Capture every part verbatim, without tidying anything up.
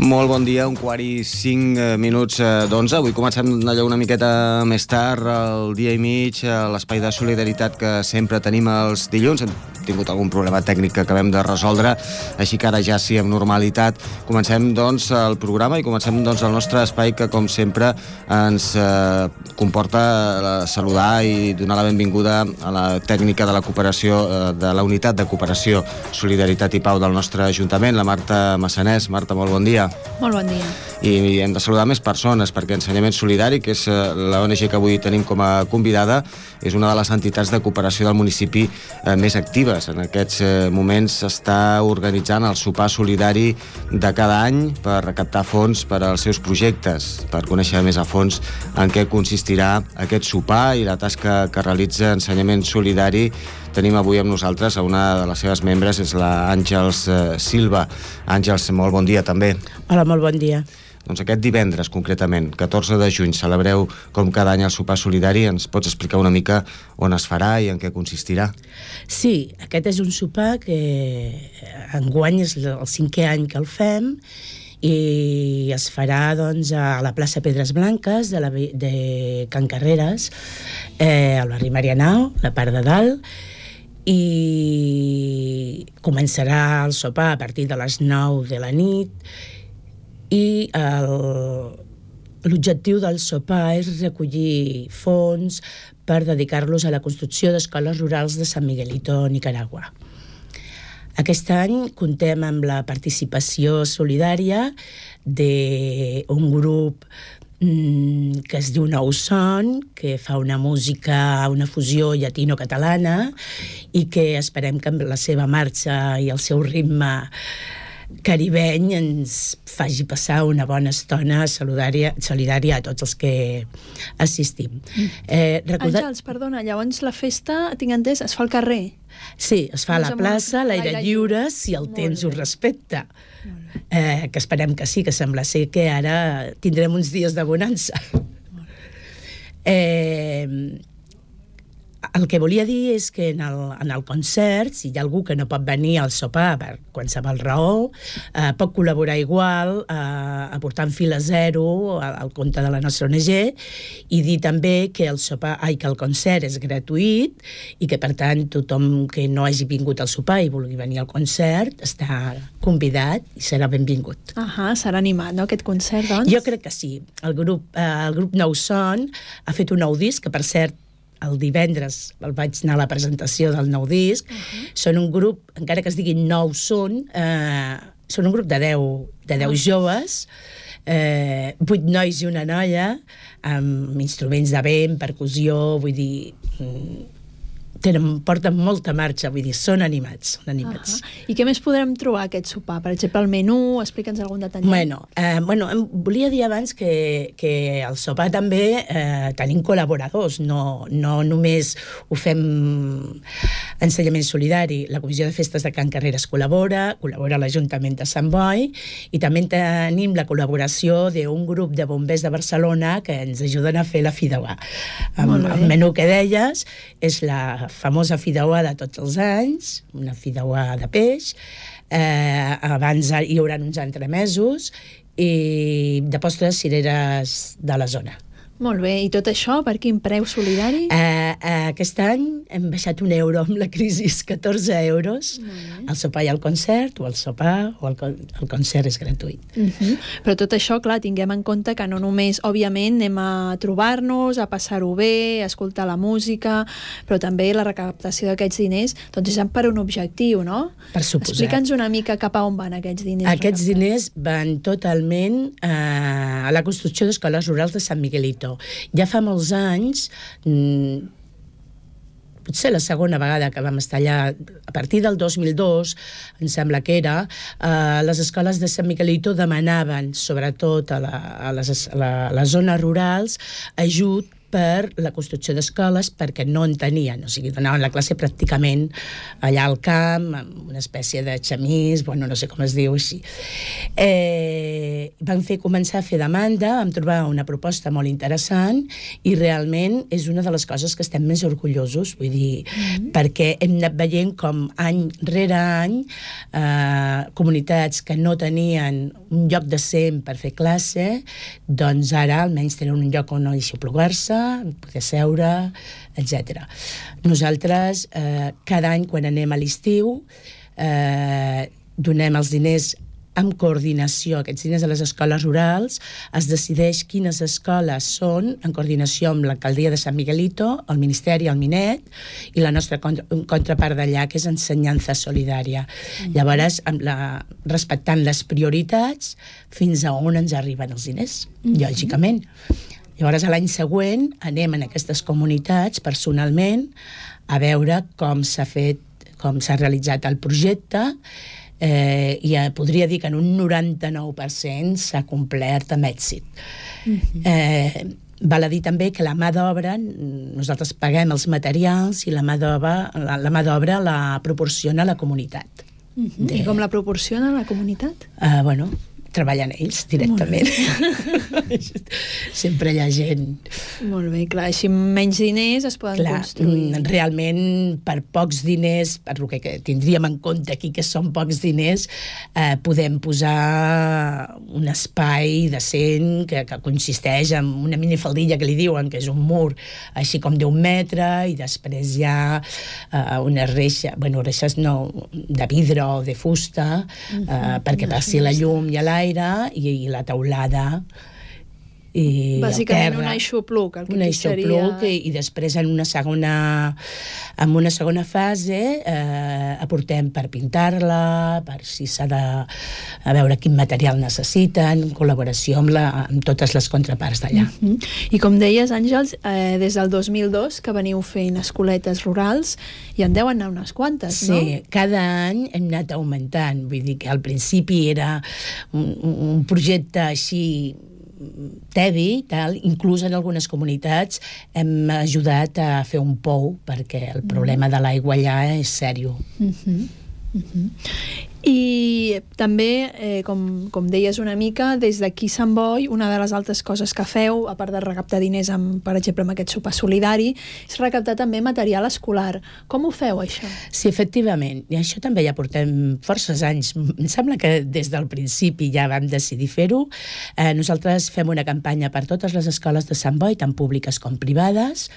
Molt bon dia, un quart i cinc minuts d'onze. Avui comencem allò una miqueta més tard, el dia i mig, l'espai de solidaritat que sempre tenim els dilluns. Hem tingut algun problema tècnic que acabem de resoldre, així que ara ja sí, amb normalitat, comencem doncs el programa i comencem doncs el nostre espai que, com sempre, ens eh, comporta saludar i donar la benvinguda a la tècnica de la cooperació, eh, de la unitat de cooperació, solidaritat i pau del nostre Ajuntament, la Marta Massanés. Marta, molt bon dia. Molt bon dia. I hem de saludar més persones, perquè Ensenyament Solidari, que és l'O N G que avui tenim com a convidada, és una de les entitats de cooperació del municipi eh, més actives. En aquests eh, moments s'està organitzant el sopar solidari de cada any per recaptar fons per als seus projectes, per conèixer més a fons en què consistirà aquest sopar i la tasca que realitza Ensenyament Solidari. Tenim avui amb nosaltres a una de les seves membres, és la Àngels eh, Silva. Àngels, molt bon dia també. Hola, molt bon dia. Doncs aquest divendres, concretament, catorze de juny, celebreu com cada any el sopar solidari. Ens pots explicar una mica on es farà i en què consistirà? Sí, aquest és un sopar que enguany és el cinquè any que el fem i es farà doncs, a la plaça Pedres Blanques de, la, de Can Carreres, eh, al barri Marianao, la part de dalt, i començarà el sopar a partir de les nou de la nit i l'objectiu del sopar és recollir fons per dedicar-los a la construcció d'escoles rurals de San Miguelito, Nicaragua. Aquest any contem amb la participació solidària d'un grup mm, que es diu Nou Son, que fa una música, una fusió llatino-catalana i que esperem que amb la seva marxa i el seu ritme caribeny ens faci passar una bona estona solidària, solidària a tots els que assistim. Eh, recordat... Àngels, perdona, llavors la festa, tinc entès, es fa al carrer? Sí, es fa a la plaça, a l'aire lliure, si el temps ho respecta. Eh, que esperem que sí, que sembla ser que ara tindrem uns dies de bonança. Eh... El que volia dir és que en el, en el concert, si hi ha algú que no pot venir al sopar per qualsevol raó, eh, pot col·laborar igual eh, aportant fil a zero al, al compte de la nostra O N G i dir també que el sopar, ai, que el concert és gratuït i que per tant tothom que no hagi vingut al sopar i vulgui venir al concert està convidat i serà benvingut. Ahà, serà animat, no, aquest concert, doncs? Jo crec que sí. El grup, eh, el grup Nou Son ha fet un nou disc, que per cert el divendres el vaig anar a la presentació del nou disc. Uh-huh. Són un grup, encara que es diguin Nou Son, eh, són un grup de deu, de deu uh-huh. joves, eh, vuit nois i una noia, amb instruments de vent, percussió, vull dir... Mm, tenen, porten molta marxa, vull dir, són animats, són animats. Uh-huh. I què més podrem trobar aquest sopar? Per exemple, el menú, explica'ns algun detall. Bueno, eh, bueno, volia dir abans que, que al sopar també eh, tenim col·laboradors, no, no només ho fem Ensenyament Solidari, la Comissió de Festes de Can Carreres col·labora, col·labora l'Ajuntament de Sant Boi, i també tenim la col·laboració d'un grup de bombers de Barcelona que ens ajuden a fer la fideuà. El menú que deies és la famosa fideuà de tots els anys, una fideuà de peix, eh, abans hi haurà uns entremesos i de postres cireres de la zona. Molt bé, i tot això per quin preu solidari? Eh, eh, aquest any hem baixat un euro amb la crisi, catorze euros. El sopar i el concert, o el sopar o el, el concert és gratuït. Uh-huh. Però tot això, clar, tinguem en compte que no només, òbviament, anem a trobar-nos, a passar-ho bé, a escoltar la música, però també la recaptació d'aquests diners, doncs és per un objectiu, no? Per suposat. Explica'ns una mica cap a on van aquests diners. Aquests recaptats. Diners van totalment eh, a la construcció d'escoles rurals de San Miguelito. Ja fa molts anys, mmm, potser la segona vegada que vam estar allà, a partir del dos mil dos, em sembla que era, eh, les escoles de San Miguelito demanaven, sobretot a, la, a, les, a, la, a les zones rurals, ajut per la construcció d'escoles, perquè no en tenien, o sigui, donaven la classe pràcticament allà al camp, amb una espècie de xamís, bueno, no sé com es diu així. Eh, van fer començar a fer demanda, vam trobar una proposta molt interessant i realment és una de les coses que estem més orgullosos, vull dir, mm-hmm. perquè hem anat veient com any rere any eh, comunitats que no tenien un lloc decent per fer classe, doncs ara almenys tenen un lloc on aixoplugar-se, poder seure, etcètera. Nosaltres, eh, cada any, quan anem a l'estiu, eh, donem els diners amb coordinació, aquests diners a les escoles rurals, es decideix quines escoles són, en coordinació amb l'alcaldia de Sant Miguelito, el Ministeri, el Minet, i la nostra contra, contrapart d'allà, que és Ensenyança Solidària. Mm. Llavors, amb la, respectant les prioritats, fins a on ens arriben els diners, mm. lògicament. Llavors, l'any següent, anem en aquestes comunitats, personalment, a veure com s'ha fet, com s'ha realitzat el projecte, eh, i podria dir que en un noranta-nou per cent s'ha complert amb èxit. Mm-hmm. Eh, val a dir també que la mà d'obra, nosaltres paguem els materials i la mà d'obra la, la mà d'obra la proporciona la comunitat. Mm-hmm. De... I com la proporciona la comunitat? Uh, bueno, treballen ells directament. Sempre hi ha gent. Molt bé, clar, així menys diners es poden clar, construir. Realment, per pocs diners, per el que tindríem en compte aquí, que són pocs diners, eh, podem posar un espai decent que, que consisteix en una minifaldilla que li diuen, que és un mur així com d'un metre, i després hi ha eh, una reixa, bueno, reixes no, de vidre o de fusta, eh, uh-huh. perquè passi la llum i l'aire, i, i la teulada i bàsicament el terra, un aixopluc, el que un aixopluc seria... i, i després en una segona en una segona fase eh, aportem per pintar-la, per si s'ha de a veure quin material necessiten, en col·laboració amb, la, amb totes les contraparts d'allà. Mm-hmm. I com deies, Àngels, eh, des del dos mil dos que veniu fent escoletes rurals i en deuen anar unes quantes, sí, no? Sí, cada any hem anat augmentant, vull dir que al principi era un, un projecte així tebi, tal, inclús en algunes comunitats hem ajudat a fer un pou perquè el problema de l'aigua allà és sèrio. Mm-hmm. Mm-hmm. I també, eh, com, com deies una mica, des d'aquí Sant Boi, una de les altres coses que feu, a part de recaptar diners, amb, per exemple, amb aquest sopar solidari, és recaptar també material escolar. Com ho feu, això? Sí, efectivament. I això també ja portem forces anys. Em sembla que des del principi ja vam decidir fer-ho. Eh, nosaltres fem una campanya per totes les escoles de Sant Boi, tant públiques com privades.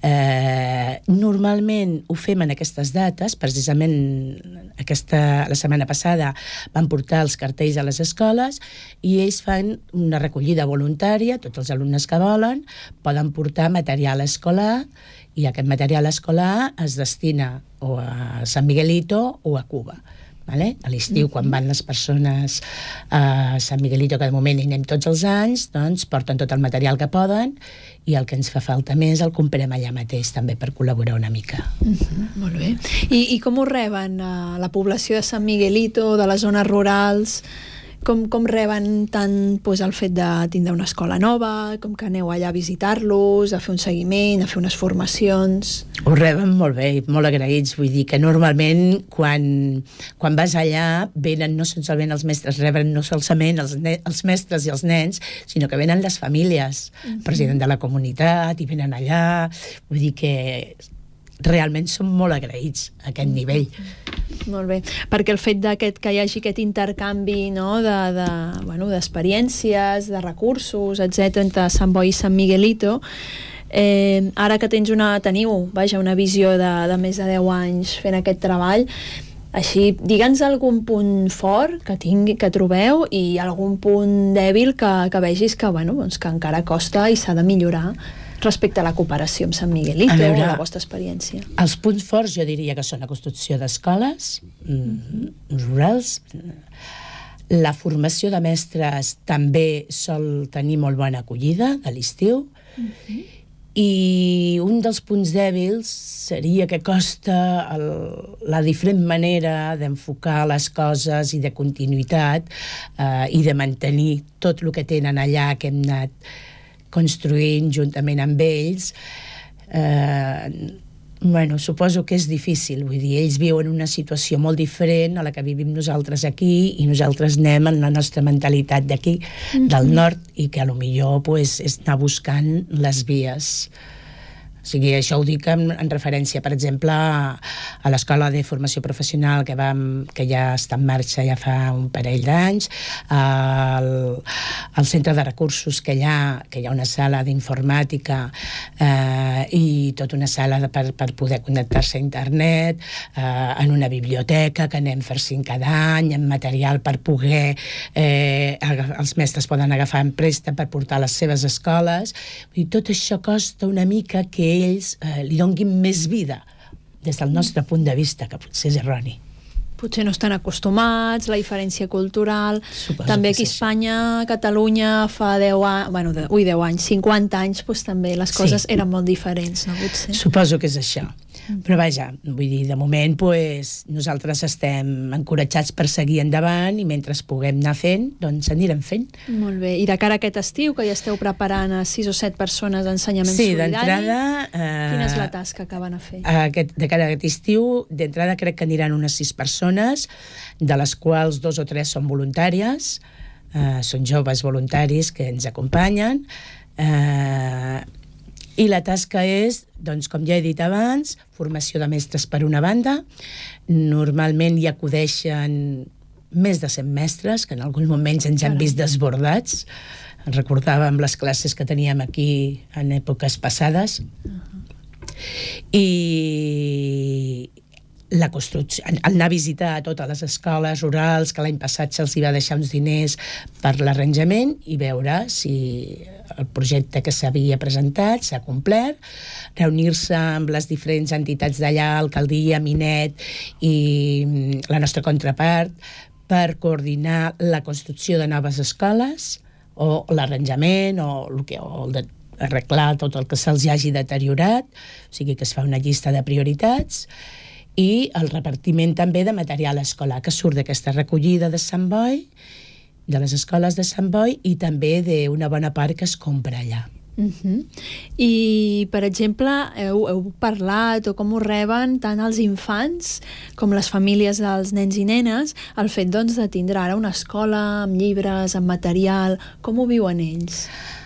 Eh, normalment ho fem en aquestes dates, precisament aquesta, la setmana passada van portar els cartells a les escoles i ells fan una recollida voluntària, tots els alumnes que volen poden portar material escolar i aquest material escolar es destina o a Sant Miguelito o a Cuba. Vale? A l'estiu, mm-hmm. quan van les persones a Sant Miguelito, que de moment hi anem tots els anys, doncs porten tot el material que poden i el que ens fa falta més el comprem allà mateix també per col·laborar una mica. Mm-hmm. Molt bé. I, i com ho reben a la població de Sant Miguelito, de les zones rurals? Com, com reben tant doncs, el fet de tindre una escola nova, com que aneu allà a visitar-los, a fer un seguiment, a fer unes formacions? Ho reben molt bé, molt agraïts. Vull dir que normalment quan, quan vas allà venen no solament els mestres, reben no solament els, ne- els mestres i els nens, sinó que venen les famílies, mm-hmm. president de la comunitat, i venen allà. Vull dir que realment som molt agraïts a aquest nivell. Molt bé, perquè el fet d'aquest que hi hagi aquest intercanvi, no, de, de, bueno, d'experiències, de recursos, etcètera, entre Sant Boi i Sant Miguelito, eh, ara que tens una, teniu, vaja, una visió de, de més de deu anys fent aquest treball, així, digue'ns algun punt fort que tingui, que trobeu i algun punt dèbil que, que vegis que, bueno, doncs, que encara costa i s'ha de millorar respecte a la cooperació amb Sant Miguelito, a veure, la vostra experiència. Els punts forts jo diria que són la construcció d'escoles mm, rurals. La formació de mestres també sol tenir molt bona acollida de l'estiu. Mm-hmm. I un dels punts dèbils seria que costa el, la diferent manera d'enfocar les coses i de continuïtat eh, i de mantenir tot el que tenen allà que hem anat construint juntament amb ells. Eh, bueno, suposo que és difícil, vull dir, ells viuen una situació molt diferent a la que vivim nosaltres aquí i nosaltres anem en la nostra mentalitat d'aquí, mm-hmm. del nord, i que a lo millor pues, és anar buscant les vies. O sigui, això ho dic en, en referència, per exemple, a, a l'Escola de Formació Professional que, vam, que ja està en marxa ja fa un parell d'anys, al, al Centre de Recursos que hi ha, que hi ha una sala d'informàtica eh, i tota una sala de, per, per poder connectar-se a internet, eh, en una biblioteca que anem farcint cada any, en material per poder... Eh, els mestres poden agafar en préstec per portar a les seves escoles. I tot això costa una mica que ells eh, li donguin més vida des del nostre punt de vista, que potser és erroni. Potser no estan acostumats, la diferència cultural. Suposo també aquí a Espanya, a Catalunya, fa deu anys, bueno, de, ui, deu anys, cinquanta anys, doncs també les coses sí. eren molt diferents, no? Potser. Suposo que és això. Però vaja, vull dir, de moment pues, nosaltres estem encoratjats per seguir endavant i mentre puguem anar fent, doncs anirem fent. Molt bé. I de cara a aquest estiu, que ja esteu preparant a sis o set persones d'ensenyament sí, solidari, d'entrada, eh, quina és la tasca que van a fer? Aquest, de cara a aquest estiu, d'entrada crec que aniran unes sis persones, de les quals dos o tres són voluntàries, eh, són joves voluntaris que ens acompanyen, eh, i la tasca és, doncs, com ja he dit abans, formació de mestres per una banda. Normalment hi acudeixen més de cent mestres, que en alguns moments ens han vist desbordats. Recordàvem les classes que teníem aquí en èpoques passades. Uh-huh. I la construcció, anar a visitar totes les escoles rurals, que l'any passat se'ls va deixar uns diners per l'arranjament, i veure si el projecte que s'havia presentat s'ha complert, reunir-se amb les diferents entitats d'allà, alcaldia, Minet i la nostra contrapart, per coordinar la construcció de noves escoles o l'arranjament o el que o el de arreglar tot el que se'ls hagi deteriorat, o sigui que es fa una llista de prioritats, i el repartiment també de material escolar que surt d'aquesta recollida de Sant Boi, de les escoles de Sant Boi, i també d'una bona part que es compra allà. Uh-huh. I, per exemple, heu, heu parlat o com ho reben tant els infants com les famílies dels nens i nenes el fet, doncs, de tindre ara una escola amb llibres, amb material, com ho viuen ells?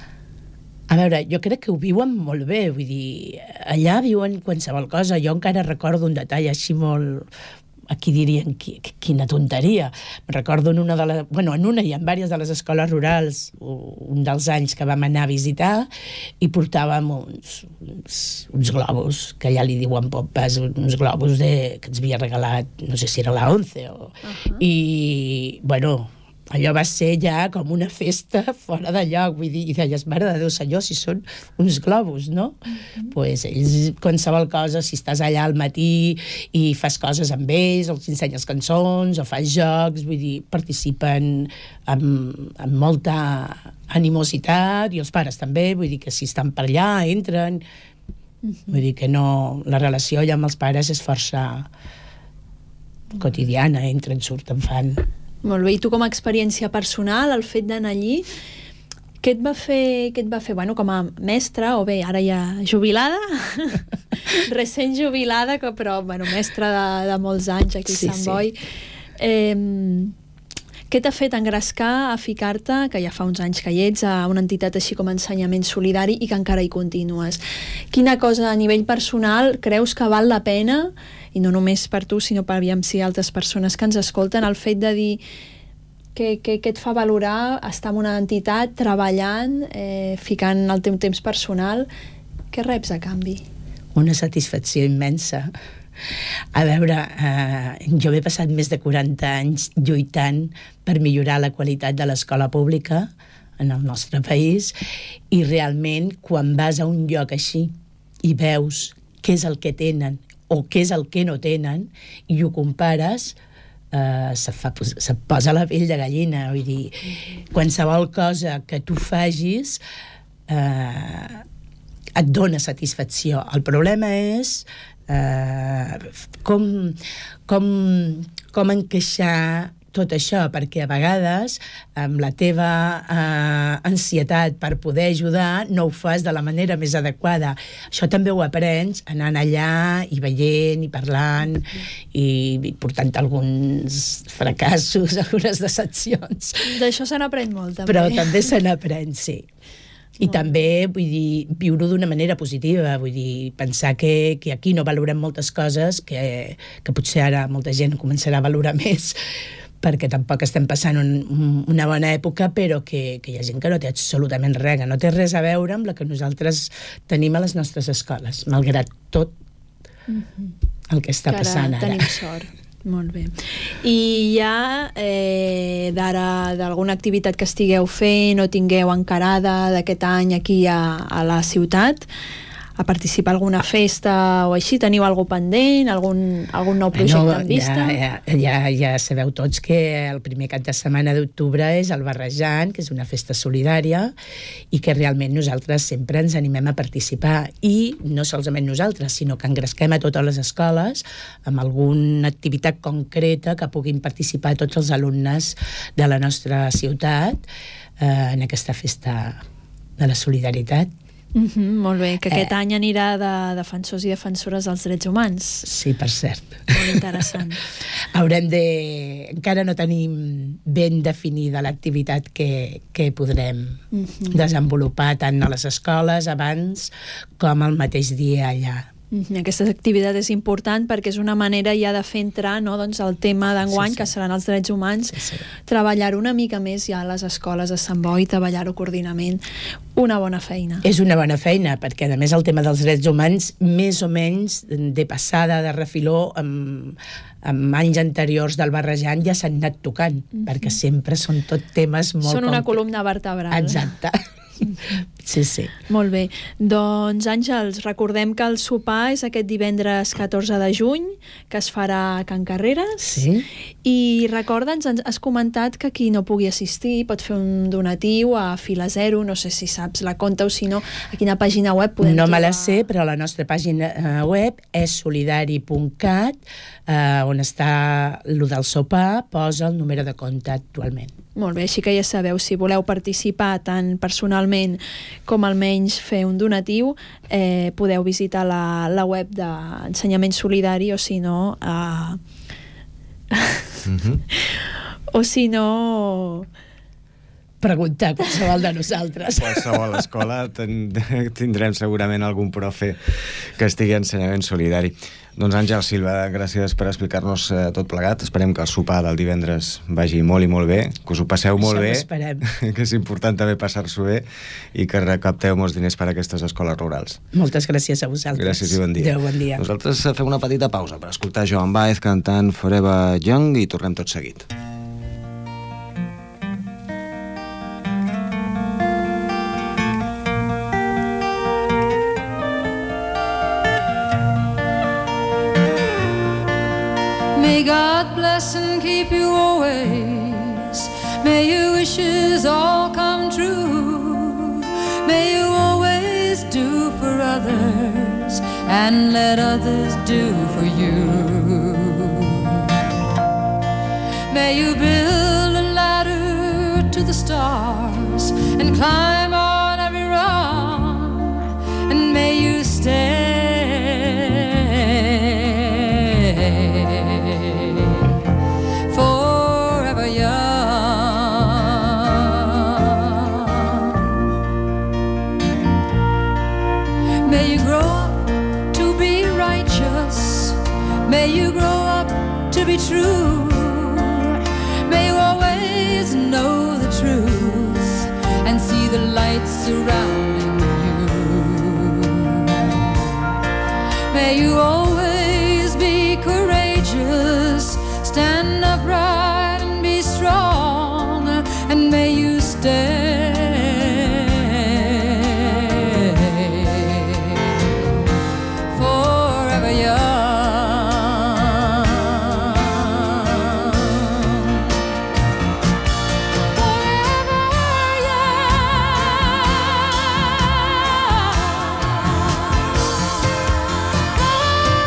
A veure, jo crec que ho viuen molt bé, vull dir, allà viuen qualsevol cosa. Jo encara recordo un detall així molt... Aquí dirien, quina tonteria. Recordo en una de les... Bueno, en una i en diverses de les escoles rurals, un dels anys que vam anar a visitar, i portàvem uns, uns, uns globus, que allà li diuen popes, uns globus de, que ens havia regalat, no sé si era la ONCE, o... Uh-huh. I, bueno... allò va ser ja com una festa fora de lloc, vull dir, i deies, mare de Déu senyor, si són uns globus, no? Mm-hmm. Pues ells, qualsevol cosa, si estàs allà al matí i fas coses amb ells, o els ensenyes cançons, o fas jocs, vull dir, participen amb, amb molta animositat, i els pares també, vull dir que si estan per allà, entren, mm-hmm. vull dir que no, la relació ja amb els pares és força quotidiana, entren, surten, fan... Molt bé, i tu com a experiència personal, el fet d'anar allí, què et va fer, què et va fer? Bueno, com a mestra, o bé, ara ja jubilada, recent jubilada, però bueno, mestra de, de molts anys aquí a sí, Sant Boi. Sí. Eh, què t'ha fet engrescar a ficar-te, que ja fa uns anys que hi ets, a una entitat així com Ensenyament Solidari i que encara hi continues? Quina cosa a nivell personal creus que val la pena, i no només per tu, sinó per aviam si altres persones que ens escolten, el fet de dir que, que, que et fa valorar estar en una entitat, treballant, eh, ficant el teu temps personal, què reps a canvi? Una satisfacció immensa. A veure, eh, jo m'he passat més de quaranta anys lluitant per millorar la qualitat de l'escola pública en el nostre país, i realment quan vas a un lloc així i veus què és el que tenen o què és el que no tenen i ho compares, eh, se't, fa, se't posa la pell de gallina. Vull dir, qualsevol cosa que tu facis eh, et dona satisfacció. El problema és eh, com, com, com encaixar tot això, perquè a vegades amb la teva eh, ansietat per poder ajudar no ho fas de la manera més adequada. Això també ho aprens anant allà i veient i parlant i, i portant alguns fracassos, algunes decepcions. D'això se n'aprèn molt, també. Però també se n'aprèn, sí. I també, vull dir, viure d'una manera positiva, vull dir, pensar que, que aquí no valorem moltes coses que, que potser ara molta gent començarà a valorar més, perquè tampoc estem passant un, una bona època, però que, que hi ha gent que no té absolutament res, que no té res a veure amb la que nosaltres tenim a les nostres escoles, malgrat tot el que està que passant ara. Tenim sort. Molt bé. I hi ha eh, d'ara d'alguna activitat que estigueu fent o tingueu encarada d'aquest any aquí a, a la ciutat? A participar a alguna festa o així? Teniu alguna pendent? Algun, algun nou projecte no, en vista? Ja, ja, ja, ja sabeu tots que el primer cap de setmana d'octubre és el Barrejant, que és una festa solidària i que realment nosaltres sempre ens animem a participar, i no solament nosaltres, sinó que engresquem a totes les escoles amb alguna activitat concreta que puguin participar tots els alumnes de la nostra ciutat eh, en aquesta festa de la solidaritat. Mm-hmm, molt bé, que aquest Eh. any anirà de defensors i defensores dels drets humans. Sí, per cert. Molt interessant. Haurem de... Encara no tenim ben definida l'activitat que, que podrem Mm-hmm. desenvolupar tant a les escoles abans com el mateix dia allà. Mm-hmm. Aquesta activitat és important perquè és una manera ja de fer entrar, no, doncs, el tema d'enguany, Sí, sí. que seran els drets humans, Sí, sí. treballar una mica més ja a les escoles de Sant Boi, treballar-ho coordinament. Una bona feina. És una bona feina, perquè a més el tema dels drets humans més o menys de passada, de refiló, amb, amb anys anteriors del Barrejant ja s'han anat tocant, mm-hmm. perquè sempre són tot temes molt... Són una concrets. columna vertebral. Exacte. Sí, sí. Molt bé. Doncs, Àngels, recordem que el sopar és aquest divendres catorze de juny, que es farà a Can Carreres. Sí. I recorda'ns, ens has comentat que qui no pugui assistir pot fer un donatiu a Fila Zero, no sé si saps la compta o si no, a quina pàgina web podem No me trobar... la sé, però la nostra pàgina eh, web és solidari punt cat, eh, on està el del sopar, posa el número de compte actualment. Molt bé, així que ja sabeu, si voleu participar tant personalment com almenys fer un donatiu, eh, podeu visitar la, la web d'Ensenyament Solidari, o si no... Eh... Mm-hmm. o si no... Preguntar a qualsevol de nosaltres. Qualsevol escola ten, tindrem segurament algun profe que estigui en ensenyament solidari. Doncs Àngel Silva, gràcies per explicar-nos eh, tot plegat. Esperem que el sopar del divendres vagi molt i molt bé, que us ho passeu molt Això bé, ho esperem. que és important també passar-s'ho bé i que recapteu molts diners per a aquestes escoles rurals. Moltes gràcies a vosaltres. Gràcies i bon dia. Adéu, bon dia. Nosaltres fem una petita pausa per escoltar Joan Baez cantant Forever Young i tornem tot seguit. May God bless and keep you always. May your wishes all come true. May you always do for others and let others do for you. May you build a ladder to the stars and climb on every rung, and may you stay forever young. May you grow up to be righteous. May you grow up to be true. May you always know the truth and see the light surrounding you. May you always be courageous, stand upright and be strong, and may you stay forever young. Forever young.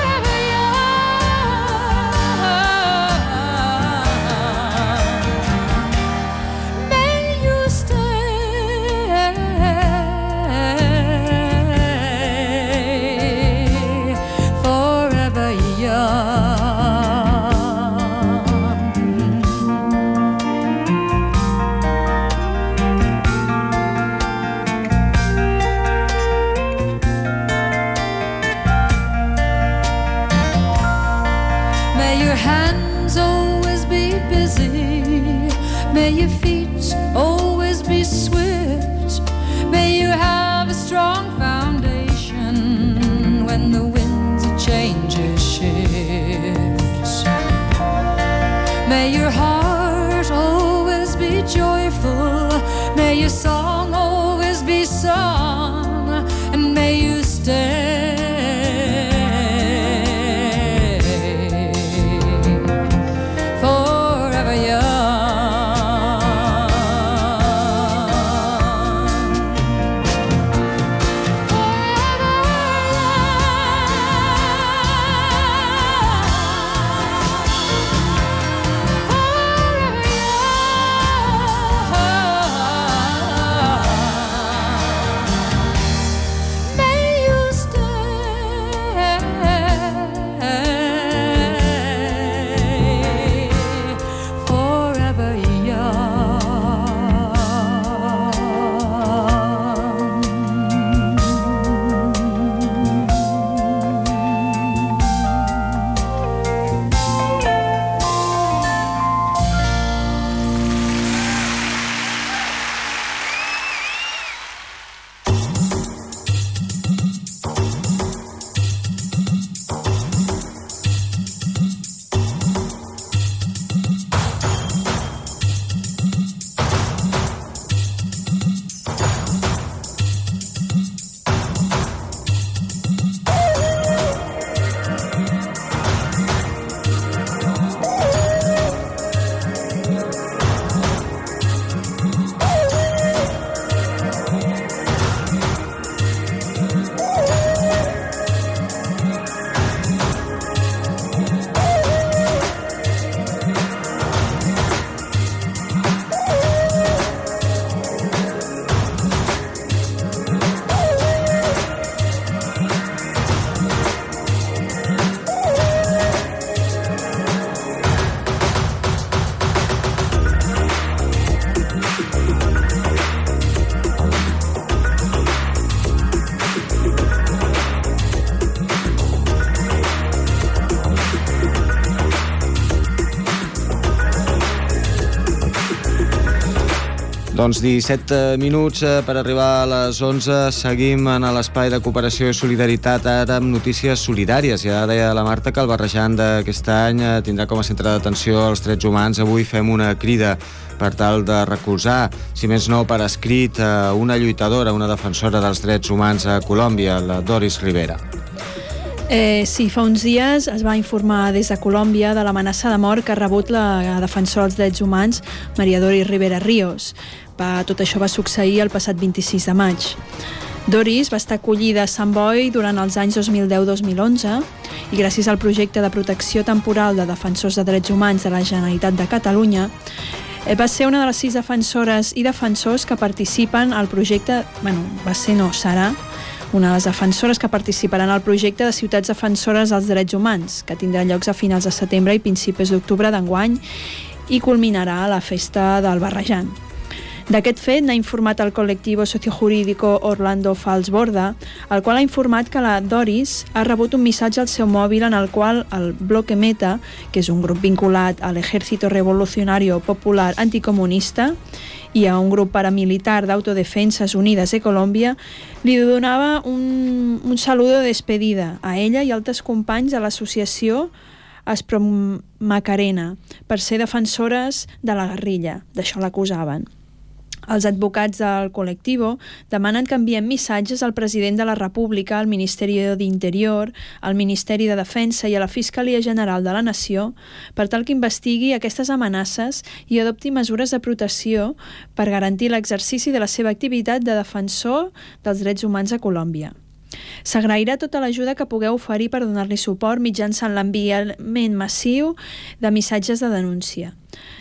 May your feet always be swift. May you have a strong foundation when the winds of changes shift. May your heart always be joyful. May your song always be sung. And may you stay forever young. Doncs disset minuts per arribar a les onze. Seguim en l'espai de cooperació i solidaritat, ara amb notícies solidàries. Ja deia la Marta que el barrejant d'aquest any tindrà com a centre d'atenció els drets humans. Avui fem una crida per tal de recolzar, si més no per escrit, una lluitadora, una defensora dels drets humans a Colòmbia, la Doris Rivera. Eh, sí, fa uns dies es va informar des de Colòmbia de l'amenaça de mort que ha rebut la defensora dels drets humans Maria Doris Rivera Ríos. Va, tot això va succeir el passat vint-i-sis de maig. Doris va estar acollida a Sant Boi durant els anys dos mil deu dos mil onze i gràcies al projecte de protecció temporal de defensors de drets humans de la Generalitat de Catalunya va ser una de les sis defensores i defensors que participen al projecte, bueno, va ser no, serà una de les defensores que participaran al projecte de ciutats defensores dels drets humans, que tindrà llocs a finals de setembre i principis d'octubre d'enguany i culminarà a la festa del barrejant. D'aquest fet n'ha informat el col·lectiu sociojurídico Orlando Falls-Borda, el qual ha informat que la Doris ha rebut un missatge al seu mòbil en el qual el Bloque Meta, que és un grup vinculat a l'Ejército Revolucionario Popular Anticomunista i a un grup paramilitar d'Autodefensas Unidas de Colòmbia, li donava un, un saludo de despedida a ella i altres companys de l'associació Esprom Macarena per ser defensores de la guerrilla, d'això l'acusaven. Els advocats del col·lectiu demanen que enviem missatges al president de la República, al Ministeri d'Interior, al Ministeri de Defensa i a la Fiscalia General de la Nació per tal que investigui aquestes amenaces i adopti mesures de protecció per garantir l'exercici de la seva activitat de defensor dels drets humans a Colòmbia. S'agrairà tota l'ajuda que pugueu oferir per donar-li suport mitjançant l'enviament massiu de missatges de denúncia.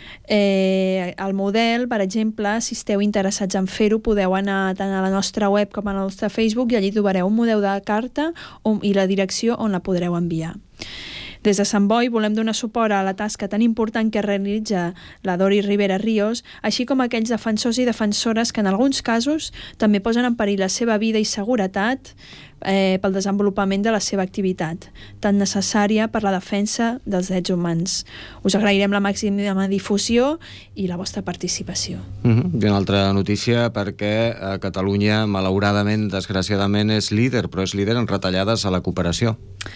Eh, el model, per exemple, si esteu interessats en fer-ho, podeu anar tant a la nostra web com al nostre Facebook i allí trobareu un model de carta on, i la direcció on la podreu enviar. Des de Sant Boi volem donar suport a la tasca tan important que realitza la Doris Rivera Ríos, així com a aquells defensors i defensores que en alguns casos també posen en perill la seva vida i seguretat eh, pel desenvolupament de la seva activitat, tan necessària per la defensa dels drets humans. Us agrairem la màxima difusió i la vostra participació. Mm-hmm. I una altra notícia, perquè a Catalunya, malauradament, desgraciadament, és líder, però és líder en retallades a la cooperació.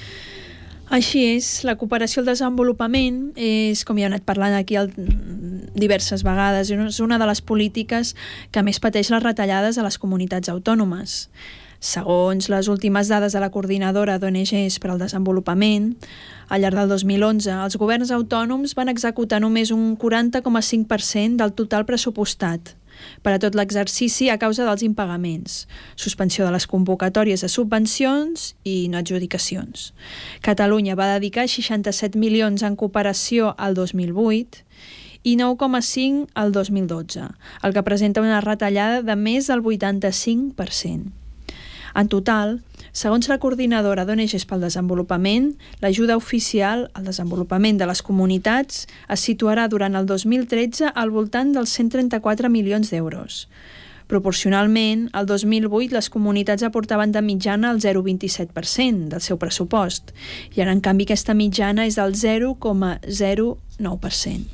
Així és, la cooperació al desenvolupament és, com ja he anat parlant aquí el, diverses vegades, és una de les polítiques que més pateix les retallades a les comunitats autònomes. Segons les últimes dades de la Coordinadora d'O N Ges per al Desenvolupament, al llarg del dos mil onze, els governs autònoms van executar només un quaranta coma cinc per cent del total pressupostat per a tot l'exercici a causa dels impagaments, suspensió de les convocatòries de subvencions i no adjudicacions. Catalunya va dedicar seixanta-set milions en cooperació al dos mil vuit i nou coma cinc al dos mil dotze, el que presenta una retallada de més del vuitanta-cinc per cent. En total, segons la Coordinadora d'O N Ges pel Desenvolupament, l'ajuda oficial al desenvolupament de les comunitats es situarà durant el dos mil tretze al voltant dels cent trenta-quatre milions d'euros. Proporcionalment, el dos mil vuit les comunitats aportaven de mitjana el zero coma vint-i-set per cent del seu pressupost i ara, en canvi, aquesta mitjana és del zero coma zero nou per cent.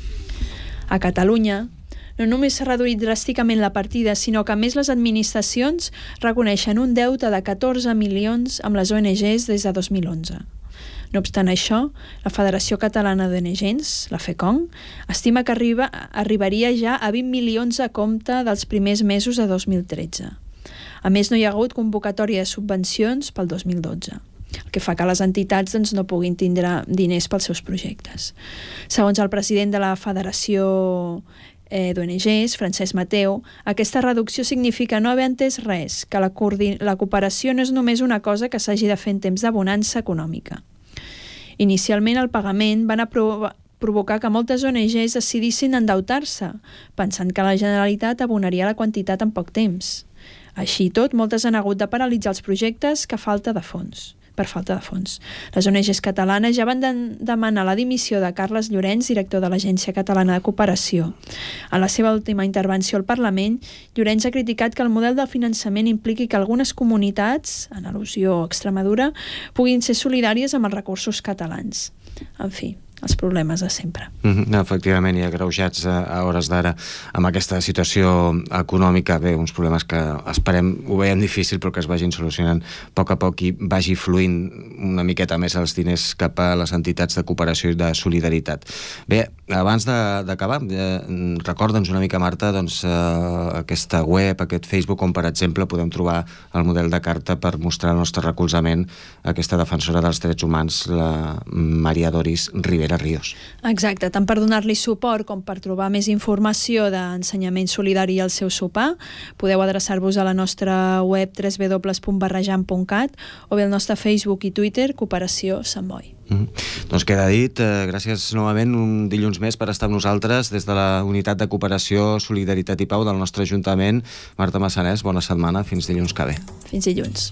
A Catalunya, no només s'ha reduït dràsticament la partida, sinó que a més les administracions reconeixen un deute de catorze milions amb les O N Ges des de dos mil onze. No obstant això, la Federació Catalana d'O N Ges, la FECONG, estima que arriba, arribaria ja a vint milions a compte dels primers mesos de dos mil tretze. A més, no hi ha hagut convocatòria de subvencions pel dos mil dotze. El que fa que les entitats doncs, no puguin tindre diners pels seus projectes. Segons el president de la Federació eh, d'O N Ges, Francesc Mateu, aquesta reducció significa no haver entès res, que la, la cooperació no és només una cosa que s'hagi de fer en temps de bonança econòmica. Inicialment, el pagament van aprovar provocar que moltes O N Ges decidissin endeutar-se, pensant que la Generalitat abonaria la quantitat en poc temps. Així i tot, moltes han hagut de paralitzar els projectes que falta de fons. per falta de fons. Les O N Ges catalanes ja van de demanar la dimissió de Carles Llorenç, director de l'Agència Catalana de Cooperació. En la seva última intervenció al Parlament, Llorenç ha criticat que el model de finançament impliqui que algunes comunitats, en al·lusió a Extremadura, puguin ser solidàries amb els recursos catalans. En fi, els problemes de sempre. Mm-hmm, efectivament, i agreujats a, a hores d'ara amb aquesta situació econòmica, bé, uns problemes que esperem, ho veiem difícil, però que es vagin solucionant a poc a poc i vagi fluint una miqueta més els diners cap a les entitats de cooperació i de solidaritat. Bé, abans d'acabar, eh, recorda'ns una mica, Marta, doncs, eh, aquesta web, aquest Facebook, on, per exemple, podem trobar el model de carta per mostrar el nostre recolzament a aquesta defensora dels drets humans, la Maria Doris Rivera Ríos. Exacte, tant per donar-li suport com per trobar més informació d'ensenyament solidari al seu sopar, podeu adreçar-vos a la nostra web w w w punt barrejant punt cat o bé al nostre Facebook i Twitter Cooperació Sant Boi. Mm. Doncs queda dit, eh, gràcies novament un dilluns més per estar amb nosaltres des de la Unitat de Cooperació, Solidaritat i Pau del nostre Ajuntament. Marta Massanés, bona setmana, fins dilluns que ve. Fins dilluns.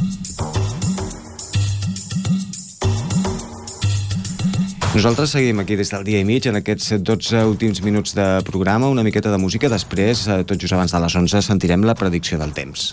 Nosaltres seguim aquí des del dia i mig en aquests dotze últims minuts de programa, una miqueta de música. Després, tot just abans de les onze, sentirem la predicció del temps.